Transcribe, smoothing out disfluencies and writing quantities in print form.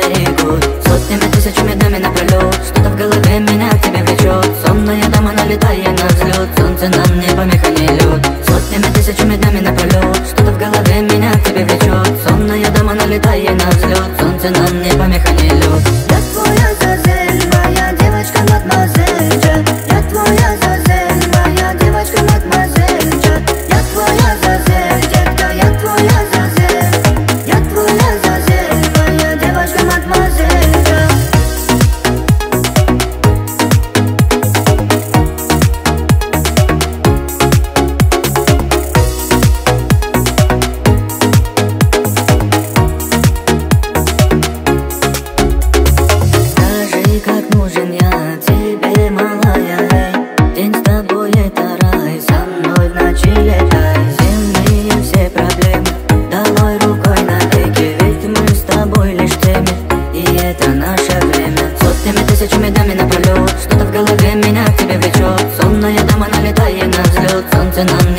берегут. Сотнями тысячами днями напролет, что-то в голове меня к тебе влечет. Сонная дама, налетая на взлет, солнце нам не помеха, не лед. Сотнями тысячами днями напролет, что-то в голове меня к тебе влечет. Сонная дама, налетая на взлет, солнце нам не помеха, не лед. Я твоя зазель, моя девочка мадемуазель. Я твоя зазель, моя девочка мадемуазель. Я твоя зазель, детка, я твоя зазель. Я твоя зазель, моя девочка мадемуазель. Как нужен я тебе, малая, эй. День с тобой это рай, со мной в ночи летай. Земные все проблемы долой рукой навеки, ведь мы с тобой лишь теми, и это наше время. Сотнями тысячами днями напролет, что-то в голове меня к тебе влечет. Сонная дама, налетая на взлет, солнце нам не